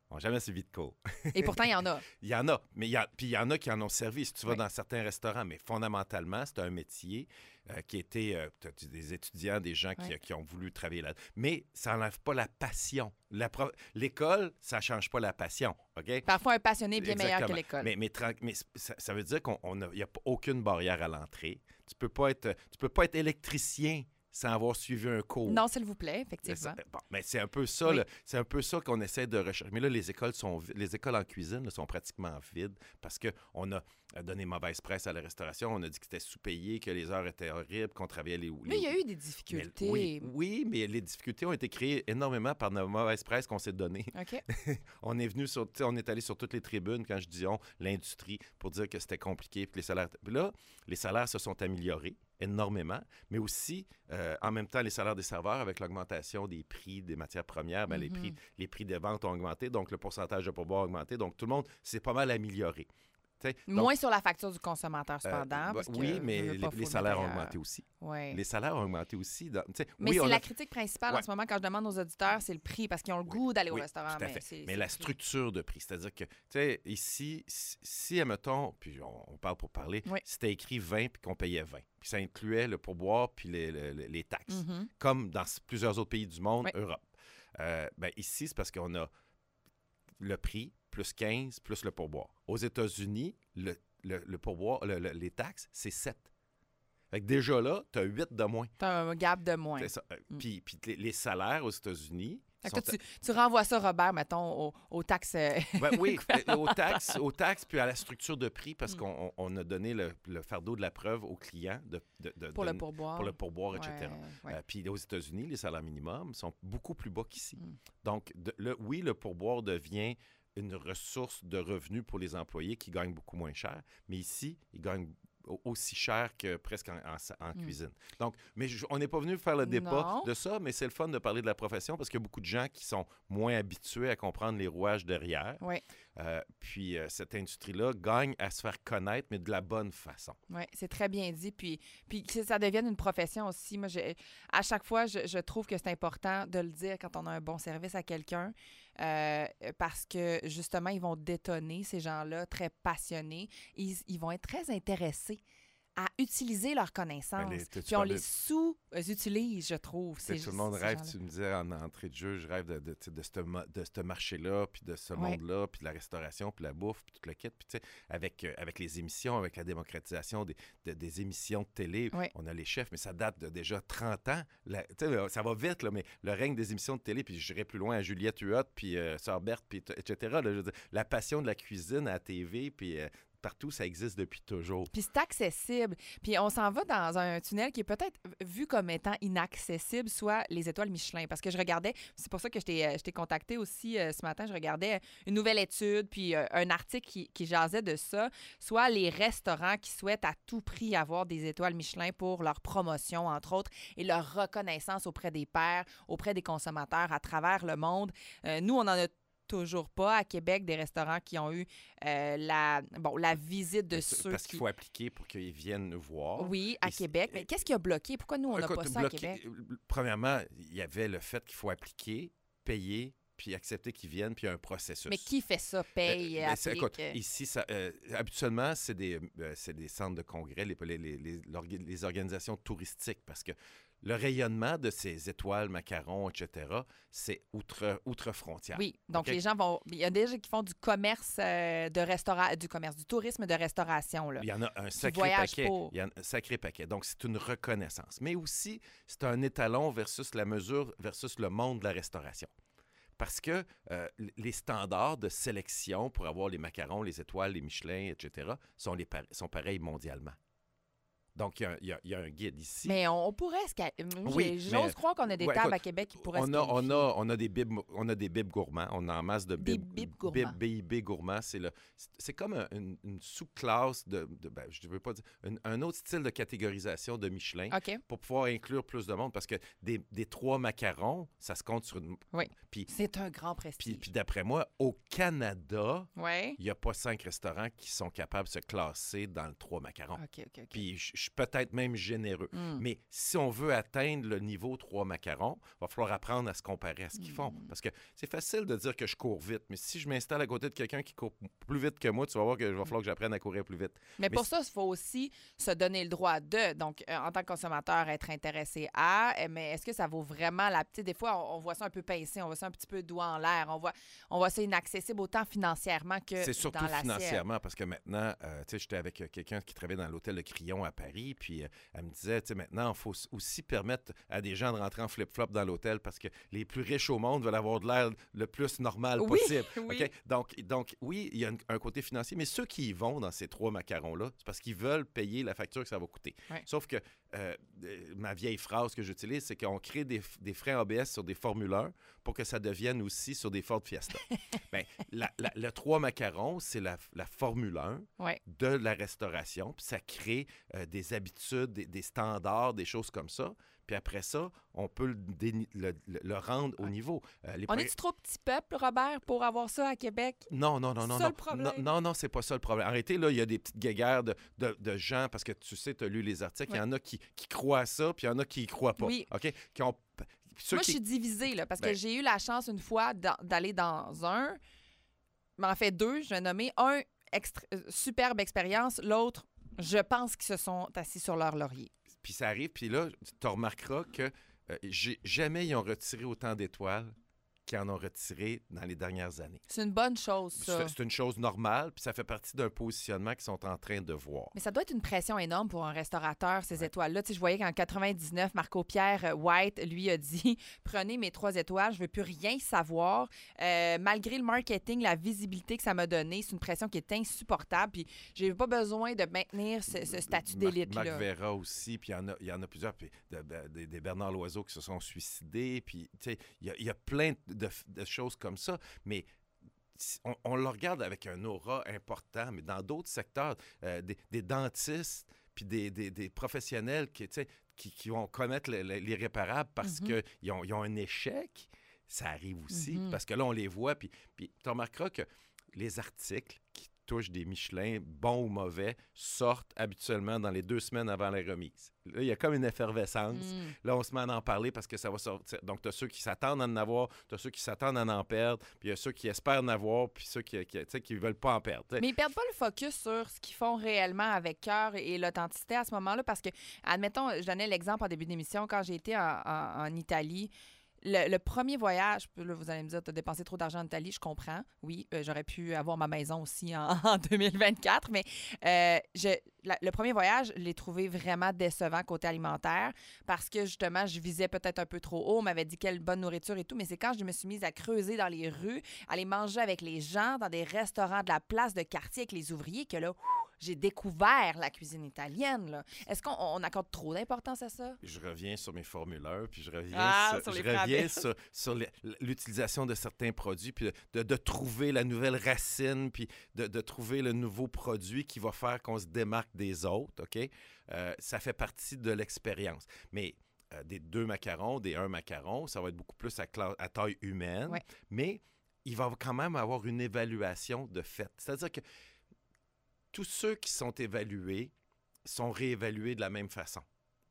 n'ont jamais servi de cours. Et pourtant, il y en a. Il y en a, mais il y a, puis il y en a qui en ont servi si tu vas Oui. dans certains restaurants. Mais fondamentalement, c'est un métier euh, qui était euh, t'as des étudiants, des gens qui, Oui. qui ont voulu travailler là. Mais ça n'enlève pas la passion. La pro- L'école, ça ne change pas la passion, OK? Parfois, un passionné est bien meilleur que Exactement. l'école. Mais, mais, tran- mais ça, ça veut dire qu'il n'y a pas aucune barrière à l'entrée. Tu peux pas être, tu peux pas être électricien sans avoir suivi un cours. Non, s'il vous plaît, Mais effectivement. ça- bon, mais c'est un peu ça, Oui. là. C'est un peu ça qu'on essaie de rechercher. Mais là, les écoles sont vi- les écoles en cuisine là, sont pratiquement vides parce qu'on a donné mauvaise presse à la restauration. On a dit que c'était sous-payé, que les heures étaient horribles, qu'on travaillait les. Mais il y a les- eu des Mais- difficultés. oui, oui, mais les difficultés ont été créées énormément par la mauvaise presse qu'on s'est donnée. OK. On est venu sur, tu sais, on est allé sur toutes les tribunes quand je dis on, l'industrie, pour dire que c'était compliqué, puis que les salaires. Puis là, les salaires se sont améliorés énormément, mais aussi, euh, en même temps, les salaires des serveurs, avec l'augmentation des prix des matières premières, ben, les, prix, les prix des ventes ont augmenté, donc le pourcentage de pourboire a augmenté, donc tout le monde s'est pas mal amélioré. Tu sais, donc, Moins sur la facture du consommateur, euh, cependant. bah, parce que oui, mais veut les, pas, les faut salaires ont mettre ailleurs. augmenté aussi. Ouais. Les salaires ont augmenté aussi. dans- tu sais, Mais oui, c'est on la a- critique principale en Ouais. ce moment quand je demande aux auditeurs, c'est le prix, parce qu'ils ont le goût d'aller au Oui, restaurant. tout à mais fait. c'est- Mais c'est la le prix. structure de prix, c'est-à-dire que, tu sais, ici, si, si, admettons, puis on, on parle pour parler, Oui. c'était écrit vingt puis qu'on payait vingt. Puis ça incluait le pourboire puis les, les- les- les taxes, Mhm. comme dans s- plusieurs autres pays du monde, Oui. Europe. Euh, ben ici, c'est parce qu'on a le prix plus quinze plus le pourboire. Aux États-Unis, le, le, le pourboire, le- le- les taxes, c'est sept. Fait que déjà là, tu as huit de moins. T'as un gap de moins. C'est ça. Euh, Mm. Puis, puis les, les salaires aux États-Unis. Fait que sont toi, tu, tu renvoies ça, Robert, mettons, aux, aux taxes. euh, Ben oui, euh, aux taxes, aux taxes, puis à la structure de prix, parce Mm. qu'on on a donné le, le fardeau de la preuve aux clients de, de- de- pour le de- pourboire. pour le pourboire, et cetera. Ouais, ouais. Euh, puis aux États-Unis, les salaires minimums sont beaucoup plus bas qu'ici. Mm. Donc, de- le, oui, le pourboire devient une ressource de revenus pour les employés qui gagnent beaucoup moins cher, mais ici, ils gagnent au- aussi cher que presque en, en sa- en Mm. cuisine. Donc, mais je- on n'est pas venu faire le débat Non. de ça, mais c'est le fun de parler de la profession parce qu'il y a beaucoup de gens qui sont moins habitués à comprendre les rouages derrière. Ouais. Euh, puis euh, cette industrie-là gagne à se faire connaître, mais de la bonne façon. Oui, c'est très bien dit. Puis, puis que ça devienne une profession aussi. Moi, j'ai- à chaque fois, je, je trouve que c'est important de le dire quand on a un bon service à quelqu'un euh, parce que, justement, ils vont détonner, ces gens-là, très passionnés. Ils, ils vont être très intéressés à utiliser leurs connaissances. Ben, les- tu Puis on parles de- les sous-utilise, je trouve. C'est ces- tout le monde ces rêve, gens-là. tu me disais en entrée de jeu, je rêve de, de, tu sais, de ce ma- de ce marché-là, puis de ce Ouais. monde-là, puis de la restauration, puis la bouffe, puis tout le kit. Puis tu sais, avec, euh, avec les émissions, avec la démocratisation des, de- des émissions de télé, Ouais. on a les chefs, mais ça date de déjà trente ans. La- tu sais, ça va vite, là, mais le règne des émissions de télé, puis j'irai plus loin à Juliette Huot, puis euh, Sœur Berthe, puis t- et cetera. là, je veux dire, la passion de la cuisine à la T V, puis euh, partout, ça existe depuis toujours. Puis c'est accessible. Puis on s'en va dans un tunnel qui est peut-être vu comme étant inaccessible, soit les étoiles Michelin. Parce que je regardais, c'est pour ça que je t'ai, euh, je t'ai contacté aussi euh, ce matin, je regardais une nouvelle étude, puis euh, un article qui, qui jasait de ça, soit les restaurants qui souhaitent à tout prix avoir des étoiles Michelin pour leur promotion, entre autres, et leur reconnaissance auprès des pairs, auprès des consommateurs à travers le monde. Euh, nous, on en a toujours pas à Québec des restaurants qui ont eu euh, la, bon, la visite de Parce- ceux Parce qui... qu'il faut appliquer pour qu'ils viennent nous voir. Oui, à Et c'est- Québec. Mais qu'est-ce qui a bloqué? Pourquoi nous, on n'a Écoute, pas ça bloqué- à Québec? euh, Premièrement, il y avait le fait qu'il faut appliquer, payer, puis accepter qu'ils viennent, puis il y a un processus. Mais qui fait ça? Paye, Euh, mais c'est- applique? écoute, ici, ça, euh, habituellement, c'est des, euh, c'est des centres de congrès, les, les, les, les, l'orga- les organisations touristiques, parce que le rayonnement de ces étoiles, macarons, et cetera, c'est outre, outre-frontière. Oui, donc OK? les gens vont... Il y a des gens qui font du commerce euh, de restaurant, du commerce, du tourisme de restauration, là. Il y en a un sacré voyagent paquet. pour. Il y en a un sacré paquet. Donc, c'est une reconnaissance. Mais aussi, c'est un étalon versus la mesure versus le monde de la restauration. Parce que euh, les standards de sélection pour avoir les macarons, les étoiles, les Michelin, et cetera, sont, les par- sont pareils mondialement. Donc, il y a un- il y, a, il y a un guide ici. Mais on, on pourrait... se ca- Oui, J'ose mais- croire qu'on a des Ouais, tables écoute, à Québec qui pourraient on se a, on, qualifier. a, on, a des bibs, on a des bibs gourmands. On a en masse de Des bibs. bibs gourmands. B I B gourmand, c'est le, c'est- c'est comme un- une, une sous-classe de, de- ben, je ne veux pas dire, un, un autre style de catégorisation de Michelin OK. pour pouvoir inclure plus de monde parce que des, des trois macarons, ça se compte sur une. Oui. Puis, C'est un grand puis, prestige. puis d'après moi, au Canada, Oui. il n'y a pas cinq restaurants qui sont capables de se classer dans le trois macarons. OK, OK, OK. Puis je, je suis peut-être même généreux. Mm. Mais si on veut atteindre le niveau trois macarons, il va falloir apprendre à se comparer à ce qu'ils font. Parce que c'est facile de dire que je cours vite, mais si je m'installe à côté de quelqu'un qui court plus vite que moi, tu vas voir qu'il va falloir que j'apprenne à courir plus vite. Mais, Mais pour c'est- ça, il faut aussi se donner le droit de, donc euh, en tant que consommateur, être intéressé à, euh, mais est-ce que ça vaut vraiment la petite... Des fois, on, on voit ça un peu pincé, on voit ça un petit peu doigt en l'air, on voit, on voit ça inaccessible autant financièrement que C'est surtout dans l'assiette. financièrement, parce que maintenant, euh, tu sais, j'étais avec euh, quelqu'un qui travaillait dans l'hôtel de Crillon à Paris, puis euh, elle me disait, tu sais, maintenant, il faut s- aussi permettre à des gens de rentrer en flip-flop dans l'hôtel parce que les plus riches au monde veulent avoir de l'air le plus normal Oui, possible. oui. OK? Donc, donc, oui, il y a une- un côté financier, mais ceux qui y vont dans ces trois macarons-là, c'est parce qu'ils veulent payer la facture que ça va coûter. Ouais. Sauf que euh, euh, ma vieille phrase que j'utilise, c'est qu'on crée des, f- des freins A B S sur des Formule un pour que ça devienne aussi sur des Ford Fiesta. Bien, la- la- le trois macarons, c'est la, la Formule un Ouais. de la restauration, puis ça crée euh, des habitudes, des, des standards, des choses comme ça. Puis après ça, on peut le, déni- le- le- le rendre au Ouais. niveau. Euh, les On pre- est-tu trop petit peuple, Robert, pour avoir ça à Québec? Non, non, non, non. C'est ça non. le problème? Non, non, non, c'est pas ça le problème. Arrêtez, là, il y a des petites guéguerres de, de, de gens, parce que tu sais, tu as lu les articles, il y en a qui, qui croient à ça, puis il y en a qui y croient pas. Oui. OK? Qui ont, ceux Moi, qui- je suis divisée, là, parce que Ben- j'ai eu la chance une fois dans- d'aller dans un, mais en fait deux, je vais nommer. Un, extra- euh, superbe expérience. L'autre, je pense qu'ils se sont assis sur leur laurier. Puis ça arrive, puis là, tu remarqueras que euh, j'ai- jamais ils ont retiré autant d'étoiles qu'ils en ont retiré dans les dernières années. C'est une bonne chose, ça. C'est c'est une chose normale, puis ça fait partie d'un positionnement qu'ils sont en train de voir. Mais ça doit être une pression énorme pour un restaurateur, ces étoiles-là. Tu sais, je voyais qu'en quatre-vingt-dix-neuf, Marco-Pierre White, lui, a dit « Prenez mes trois étoiles, je veux plus rien savoir. Euh, Malgré le marketing, la visibilité que ça m'a donné, c'est une pression qui est insupportable. Puis j'ai pas besoin de maintenir ce, ce statut Marc- d'élite-là. Marc Vera aussi, puis il y en a, il y en a plusieurs, puis de- de- de- des Bernard Loiseau qui se sont suicidés, puis tu sais, il y a, il y a plein de, de choses comme ça, mais si- on, on le regarde avec un aura important, mais dans d'autres secteurs, euh, des, des dentistes, puis des, des- des professionnels qui, tu sais, qui, qui vont commettre le- le- l'irréparable parce Mhm. qu'ils ont, ils ont un échec, ça arrive aussi, Mhm. parce que là, on les voit, puis, puis tu remarqueras que les articles qui touchent des Michelin, bons ou mauvais, sortent habituellement dans les deux semaines avant la remise. Là, il y a comme une effervescence. Mm. Là, on se met à en parler parce que ça va sortir. Donc, tu as ceux qui s'attendent à en avoir, tu as ceux qui s'attendent à en perdre, puis il y a ceux qui espèrent en avoir, puis ceux qui ne veulent pas en perdre. tu sais. Mais ils perdent pas le focus sur ce qu'ils font réellement avec cœur et l'authenticité à ce moment-là, parce que, admettons, je donnais l'exemple en début d'émission, quand j'ai été en, en- en Italie, le, le premier voyage, puis là, vous allez me dire, tu as dépensé trop d'argent en Italie, je comprends. Oui, euh, j'aurais pu avoir ma maison aussi en, en deux mille vingt-quatre, mais euh, je, la- le premier voyage, je l'ai trouvé vraiment décevant côté alimentaire parce que, justement, je visais peut-être un peu trop haut. On m'avait dit quelle bonne nourriture et tout, mais c'est quand je me suis mise à creuser dans les rues, aller manger avec les gens dans des restaurants de la place de quartier avec les ouvriers que là, ouf, j'ai découvert la cuisine italienne, là. Est-ce qu'on on accorde trop d'importance à ça? Je reviens sur mes formulaires, puis je reviens Ah, sur, sur les je reviens frabelles. sur, sur les- l'utilisation de certains produits, puis de, de trouver la nouvelle racine, puis de, de trouver le nouveau produit qui va faire qu'on se démarque des autres, OK? Euh, ça fait partie de l'expérience. Mais euh, des deux macarons, des un macaron, ça va être beaucoup plus à, cla- à taille humaine, Ouais. mais il va quand même avoir une évaluation de fait. C'est-à-dire que tous ceux qui sont évalués sont réévalués de la même façon.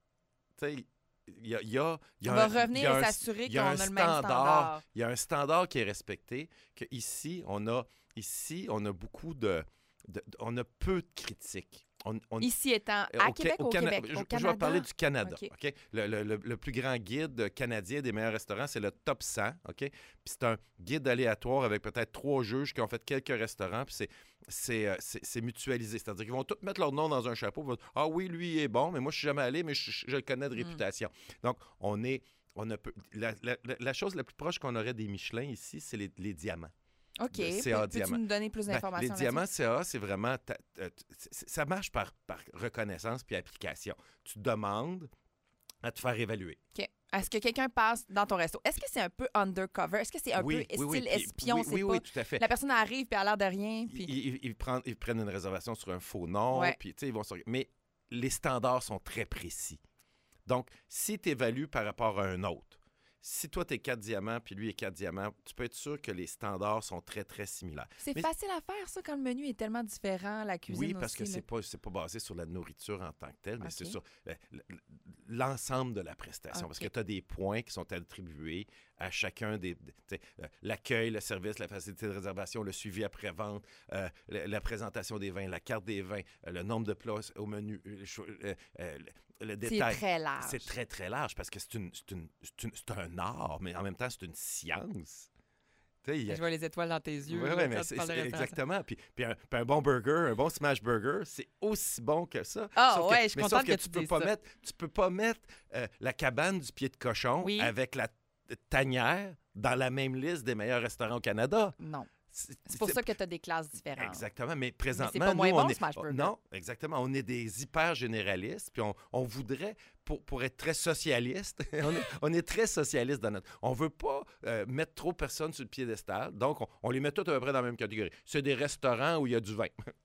Tu sais, il y a, il y a- il y a On va un- il y revenir a et un- s'assurer il y a qu'on un a le même standard. Il y a un standard qui est respecté, que ici, on a, ici, on a beaucoup de, de- de- on a peu de critiques. On, on- Ici étant euh, à au, Québec Ca- ou au au Cana- Québec? Je, Au je Canada? vais parler du Canada. OK. OK? Le, le- le- le plus grand guide canadien des meilleurs restaurants, c'est le Top cent. OK? Puis c'est un guide aléatoire avec peut-être trois juges qui ont fait quelques restaurants. Puis c'est, c'est, euh, c'est, c'est mutualisé. C'est-à-dire qu'ils vont tous mettre leur nom dans un chapeau. Ils vont dire, ah oui, lui il est bon, mais moi je suis jamais allé, mais je, je- je le connais de Mm. réputation. Donc, on est. On a peu- la, la- la- la chose la plus proche qu'on aurait des Michelin ici, c'est les, les diamants. OK. Le C A Peux- Peux-tu diamant. nous donner plus Ben, d'informations les là-dessus? diamants C A, c'est vraiment... ta- ta- c'est- ça marche par, par reconnaissance puis application. Tu demandes à te faire évaluer. OK. Est-ce que quelqu'un passe dans ton resto? Est-ce que c'est un peu undercover? Est-ce que c'est un oui, peu oui, oui, style puis- espion? Oui, c'est oui, pas... oui, tout à fait. La personne arrive puis elle a l'air de rien. Puis... Ils, ils- ils prennent, ils prennent une réservation sur un faux nom, Ouais. puis tu sais, ils vont sur- mais les standards sont très précis. Donc, si tu évalues par rapport à un autre, si toi, tu es quatre diamants, puis lui est quatre diamants, tu peux être sûr que les standards sont très, très similaires. C'est Mais- facile à faire, ça, quand le menu est tellement différent, la cuisine Oui, parce aussi, que là. c'est pas, c'est pas basé sur la nourriture en tant que telle, mais OK. c'est sur euh, l- l- l'ensemble de la prestation. Parce OK. que tu as des points qui sont attribués à chacun des... des- tu sais, euh, l'accueil, le service, la facilité de réservation, le suivi après-vente, euh, la, la présentation des vins, la carte des vins, euh, le nombre de plats au menu, euh, le, cho- euh, euh, le- le C'est détail. très large. C'est très, très large parce que c'est, une, c'est, une, c'est, une- c'est un art, mais en même temps, c'est une science. Tu sais, il y a- Je vois les étoiles dans tes yeux. oui, là, oui, quand mais tu c'est, parles de c'est restauration. exactement. Puis, puis, un, puis un bon burger, un bon smash burger, c'est aussi bon que ça. Ah, Sauf ouais, que, je suis mais contente sauf que, que tu tu peux dises pas ça. mettre, tu peux pas mettre euh, la cabane du pied de cochon Oui. avec la tanière dans la même liste des meilleurs restaurants au Canada. Non. C'est, C'est pour ça que tu as des classes différentes. Exactement, mais présentement, c'est pas moins nous, on bon, est... Smash Burger. Non, exactement. On est des hyper généralistes, puis on, on voudrait, pour, pour être très socialiste, on, est, on est très socialiste dans notre... On veut pas euh, mettre trop de personnes sur le piédestal, donc on, on les met tous à peu près dans la même catégorie. C'est des restaurants où il y a du vin.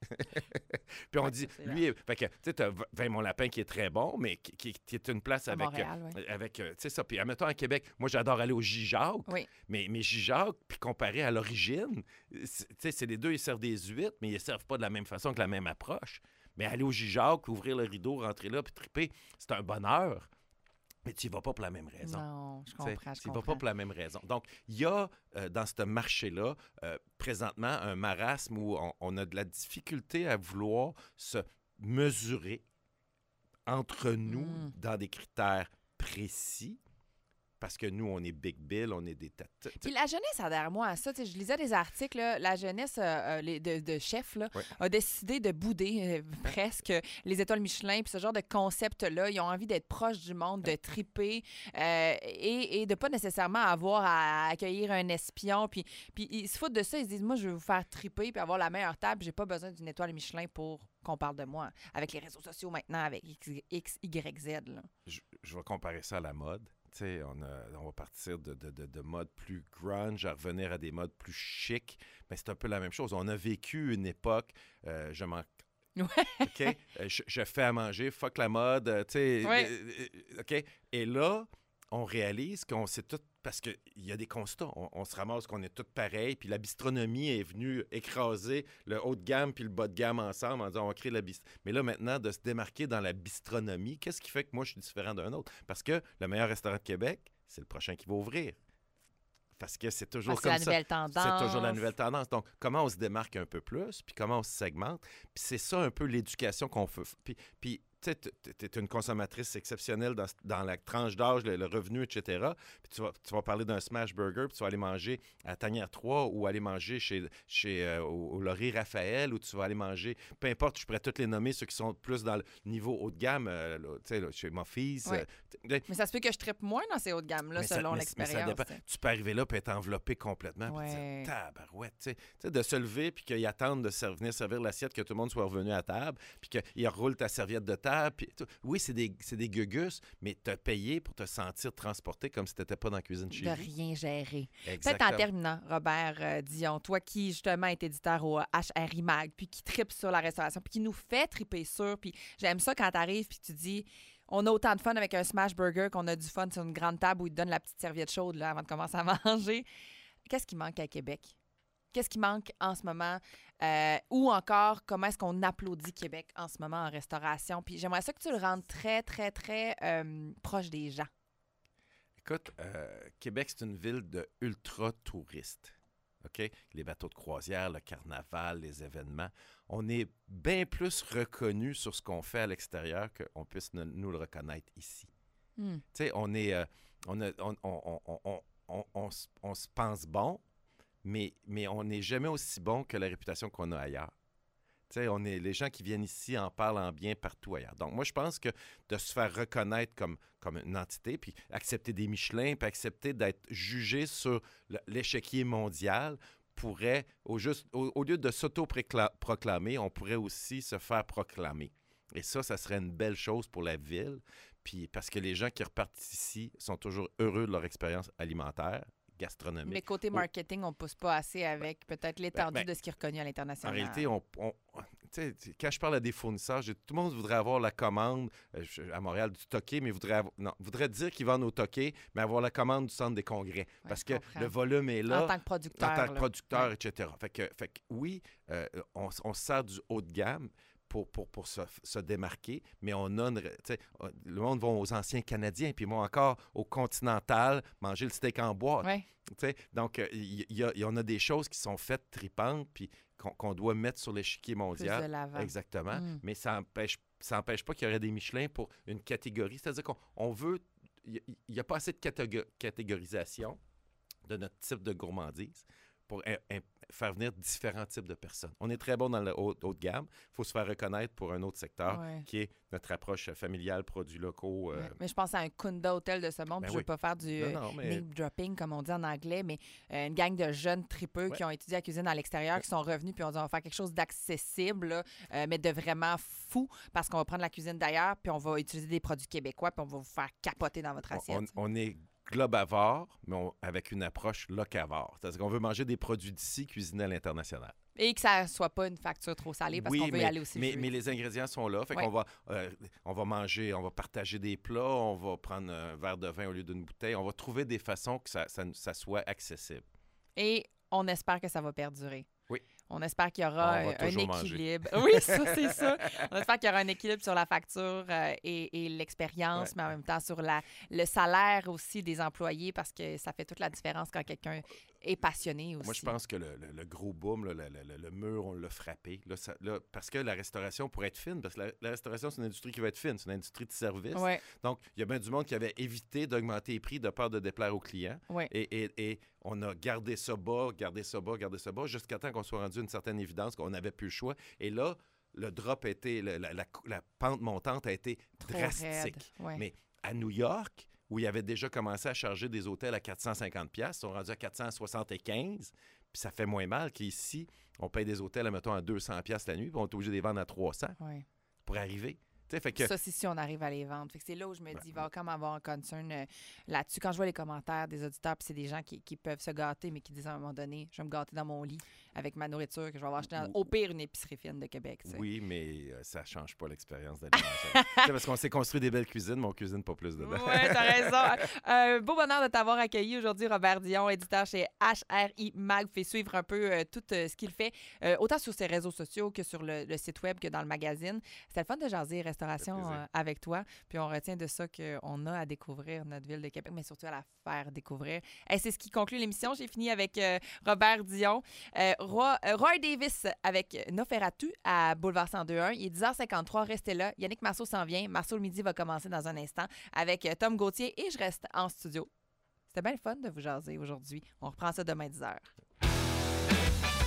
Puis on Ouais, dit, c'est lui, fait que, tu sais, t'as Vin Mon Lapin qui est très bon, mais qui, qui- qui est une place À avec... Montréal, euh, ouais. avec euh, tu sais ça, puis admettons à Québec, moi j'adore aller au J-Jacques, Oui. mais, mais J-Jacques, puis comparé à l'origine, c'est- tu sais, c'est les deux, ils servent des huîtres, mais ils ne servent pas de la même façon que la même approche. Mais aller au J-Jacques, ouvrir le rideau, rentrer là, puis triper, c'est un bonheur. Mais tu n'y vas pas pour la même raison. Non, je Tu sais, comprends, je tu n'y vas comprends. pas pour la même raison. Donc, il y a euh, dans ce marché-là, euh, présentement, un marasme où on, on a de la difficulté à vouloir se mesurer entre nous Mm. dans des critères précis. Parce que nous, on est Big Bill, on est des têtes. Puis la jeunesse adhère moi à ça. Tu sais, je lisais des articles, là, la jeunesse euh, euh, les- de, de chefs là, Ouais. a décidé de bouder euh, presque les étoiles Michelin, puis ce genre de concept-là. Ils ont envie d'être proches du monde, de triper euh, et, et de pas nécessairement avoir à accueillir un espion. Puis, puis ils se foutent de ça. Ils se disent, moi, je veux vous faire triper puis avoir la meilleure table. J'ai pas besoin d'une étoile Michelin pour qu'on parle de moi. Avec les réseaux sociaux maintenant, avec X, Y, Z. Là. Je, je vais comparer ça à la mode. Tu sais, on, a- on va partir de, de, de, de modes plus grunge à revenir à des modes plus chic. Mais c'est un peu la même chose. On a vécu une époque, euh, je m'en... Ouais. OK? Euh, je, je fais à manger, fuck la mode, euh, tu sais. Ouais. euh, euh, OK? Et là, on réalise qu'on s'est tout... Parce qu'il y a des constats. On, on se ramasse qu'on est tous pareils. Puis la bistronomie est venue écraser le haut de gamme puis le bas de gamme ensemble en disant on va créer la bistronomie. Mais là, maintenant, de se démarquer dans la bistronomie, qu'est-ce qui fait que moi, je suis différent d'un autre? Parce que le meilleur restaurant de Québec, c'est le prochain qui va ouvrir. Parce que c'est toujours Parce que comme la ça. nouvelle tendance. C'est toujours la nouvelle tendance. Donc, comment on se démarque un peu plus, puis comment on se segmente. Puis c'est ça un peu l'éducation qu'on fait. Puis, puis tu sais, tu es une consommatrice exceptionnelle dans, dans la tranche d'âge, le, le revenu, et cetera. Puis tu vas, tu vas parler d'un smash burger, puis tu vas aller manger à Tanière trois ou aller manger chez, chez euh, au, au Laurier Raphaël, ou tu vas aller manger, peu importe, je pourrais toutes les nommer, ceux qui sont plus dans le niveau haut de gamme, euh, là, tu sais, là, chez Moffies. Ouais. euh, Mais ça se peut que je trippe moins dans ces hauts de gamme-là, mais ça- selon mais- mais ça l'expérience. dépend. Tu peux arriver là et être enveloppé complètement. Puis Ouais. dire, tabarouette, tu sais. Tu sais, de se lever puis qu'ils attendent de ser- venir servir l'assiette, que tout le monde soit revenu à table, puis qu'ils roulent ta serviette de table. Puis tout. Oui, c'est des, c'est des gugus, mais tu as payé pour te sentir transporté comme si tu n'étais pas dans la cuisine chez De vous. rien gérer. Peut-être Exactement. en terminant, Robert euh, Dion, toi qui justement est éditeur au H R I Mag, puis qui tripe sur la restauration, puis qui nous fait triper sur, puis j'aime ça quand t'arrives puis tu dis on a autant de fun avec un smash burger qu'on a du fun sur une grande table où ils te donnent la petite serviette chaude là, avant de commencer à manger. Qu'est-ce qui manque à Québec? Qu'est-ce qui manque en ce moment? Euh, ou encore, comment est-ce qu'on applaudit Québec en ce moment en restauration? Puis j'aimerais ça que tu le rendes très, très, très euh, proche des gens. Écoute, euh, Québec, c'est une ville de ultra-touristes. OK? Les bateaux de croisière, le carnaval, les événements. On est bien plus reconnus sur ce qu'on fait à l'extérieur qu'on puisse ne- nous le reconnaître ici. Hmm. Tu sais, on est... euh, on, a- on, on, on, on, on, on se- on se pense bon, mais, mais on n'est jamais aussi bon que la réputation qu'on a ailleurs. Tu sais, on est, les gens qui viennent ici en parlent en bien partout ailleurs. Donc, moi, je pense que de se faire reconnaître comme, comme une entité, puis accepter des Michelin, puis accepter d'être jugé sur le- l'échiquier mondial, pourrait, au, juste, au, au lieu de s'auto-proclamer, on pourrait aussi se faire proclamer. Et ça, ça serait une belle chose pour la ville, puis parce que les gens qui repartent ici sont toujours heureux de leur expérience alimentaire, gastronomique. Mais côté marketing, on ne pousse pas assez avec peut-être l'étendue ben, de ce qui est reconnu à En l'international. réalité, on, on- tu sais, quand je parle à des fournisseurs, j'ai- tout le monde voudrait avoir la commande euh, je- à Montréal du Toqué, mais voudrait, avoir- non, voudrait dire qu'ils vendent au Toqué, mais avoir la commande du centre des congrès. parce je que comprends. le volume est là. En tant que producteur. En tant que là. producteur, Ouais. et cetera. Fait que, fait que oui, euh, on, on se sert du haut de gamme pour, pour, pour se, se démarquer, mais on a une, tu sais, euh, le monde va aux anciens Canadiens, puis ils vont encore au Continental manger le steak en boîte. Ouais. Tu sais. Donc, euh, il y, a- il y en a des choses qui sont faites tripantes, puis qu'on qu'on doit mettre sur l'échiquier Plus mondial. de l'avant. Exactement. Mm. Mais ça empêche, ça empêche pas qu'il y aurait des Michelin pour une catégorie. C'est-à-dire qu'on on veut... Il n'y a pas assez de catégo- catégorisation de notre type de gourmandise pour in- in- faire venir différents types de personnes. On est très bon dans le haut, haut de gamme. Il faut se faire reconnaître pour un autre secteur Ouais. qui est notre approche familiale, produits locaux. euh, Ouais. Mais je pense à un Kunda Hotel de ce monde. Ben puis je ne oui. veux pas faire du Non, euh, non, mais- name dropping, comme on dit en anglais, mais euh, une gang de jeunes tripeux Ouais. qui ont étudié la cuisine à l'extérieur, qui sont revenus puis on dit on va faire quelque chose d'accessible, là, euh, mais de vraiment fou, parce qu'on va prendre la cuisine d'ailleurs, puis on va utiliser des produits québécois, puis on va vous faire capoter dans votre on- assiette. on, on est globavore, mais on- avec une approche locavore. C'est-à-dire qu'on veut manger des produits d'ici cuisinés à l'international. Et que ça soit pas une facture trop salée, parce Oui, qu'on veut mais, y aller aussi. mais, le mais jus. les ingrédients sont là. Fait Ouais. qu'on va, euh, on va manger, on va partager des plats, on va prendre un verre de vin au lieu d'une bouteille. On va trouver des façons que ça, ça, ça soit accessible. Et on espère que ça va perdurer. Oui. On espère qu'il y On aura va euh, un toujours manger. équilibre. Oui, ça, c'est ça. On espère qu'il y aura un équilibre sur la facture euh, et, et l'expérience, Ouais. mais en même temps sur la, le salaire aussi des employés, parce que ça fait toute la différence quand quelqu'un est passionné aussi. Moi, je pense que le, le- le gros boom, là, le, le- le- le mur, on l'a frappé. Là, ça- là, parce que la restauration pourrait être fine, parce que la, la restauration, c'est une industrie qui va être fine, c'est une industrie de service. Ouais, Donc, il y a bien du monde qui avait évité d'augmenter les prix de peur de déplaire aux clients. ouais. Et, et- et on a gardé ça bas, gardé ça bas, gardé ça bas, jusqu'à temps qu'on soit rendu à une certaine évidence qu'on n'avait plus le choix. Et là, le drop a été, le- la, la- la pente montante a été Trop drastique. raide. Ouais. Mais à New York, où ils avaient déjà commencé à charger des hôtels à quatre cent cinquante dollars, ils sont rendus à quatre cent soixante-quinze, puis ça fait moins mal qu'ici, on paye des hôtels, mettons, à deux cents dollars la nuit, puis on est obligé de les vendre à trois cents Ouais. pour arriver. Tu sais, fait que... Ça, c'est si on arrive à les vendre. Fait que c'est là où je me Ben, dis, il va quand même avoir un concern euh, là-dessus. Quand je vois les commentaires des auditeurs, puis c'est des gens qui, qui peuvent se gâter, mais qui disent à un moment donné, je vais me gâter dans mon lit avec ma nourriture que je vais avoir acheté dans, au pire une épicerie fine de Québec. tu sais. Oui, mais euh, ça change pas l'expérience d'aller manger. Tu sais, parce qu'on s'est construit des belles cuisines, mais on cuisine pas plus dedans. Oui, t'as raison. Un beau bonheur de t'avoir accueilli aujourd'hui, Robert Dion, éditeur chez H R I Mag. Fait suivre un peu euh, tout euh, ce qu'il fait, euh, autant sur ses réseaux sociaux que sur le, le site web que dans le magazine. C'était le fun de jaser restauration Ça fait plaisir. euh, avec toi. Puis on retient de ça qu'on a à découvrir notre ville de Québec, mais surtout à la faire découvrir. Et c'est ce qui conclut l'émission. J'ai fini avec euh, Robert Dion. Euh, Roy, euh, Roy Davis avec Noferatu à Boulevard cent deux un. Il est dix heures cinquante-trois. Restez là. Yannick Marceau s'en vient. Marceau le midi va commencer dans un instant avec euh, Tom Gauthier et je reste en studio. C'était bien le fun de vous jaser aujourd'hui. On reprend ça demain dix heures.